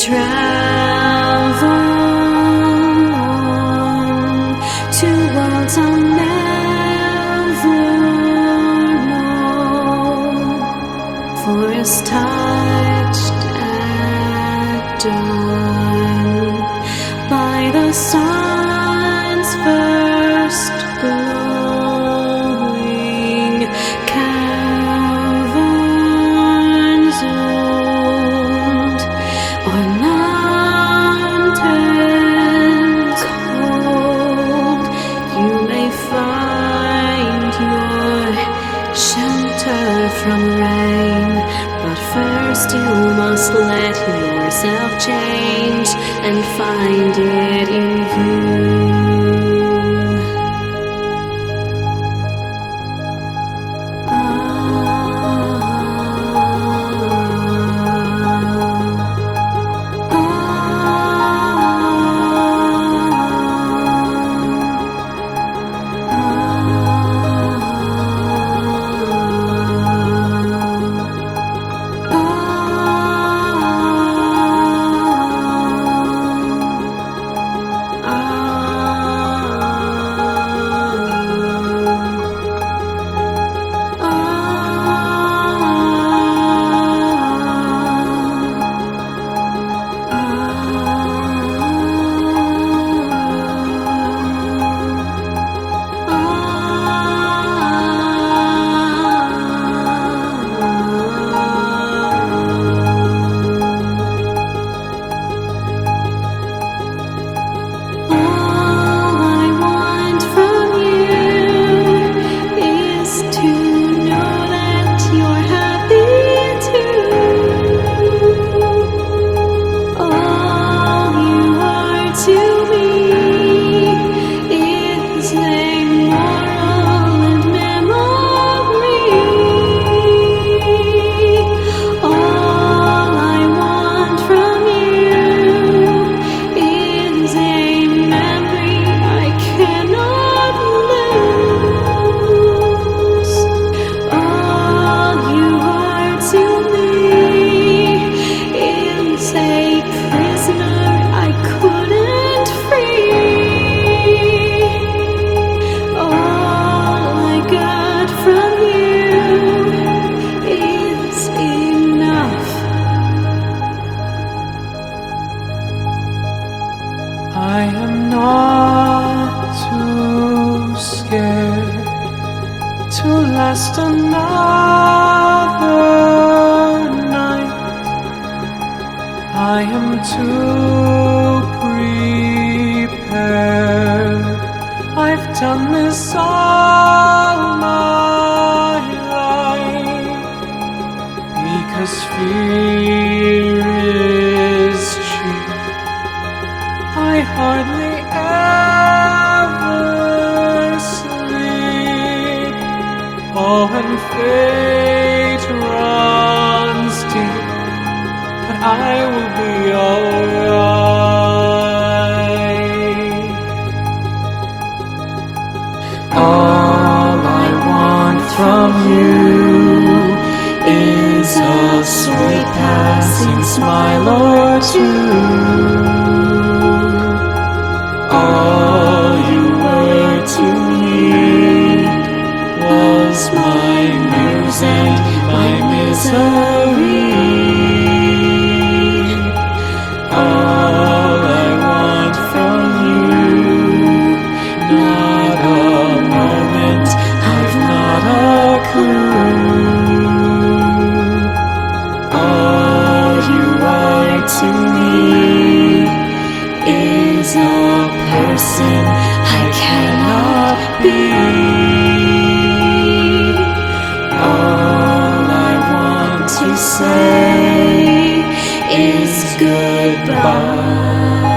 travel on to worlds I'll never know, forest touched at dawn by the sun's first glowing, caverns old or mountains cold, you may find your shelter from rain, but first you must let yourself change and find it in you. I am not too scared to last another night. I am too prepared. I've done this all my life, because fear is cheap. I hardly ever sleep. Oh, and fate runs deep, but I will be alright. All I want from you is a sweet passing smile or two. All you were to me was my muse and my misery. All I want from you, not a moment, I've not a clue. All you are to me is a person I cannot be. All I want to say is goodbye.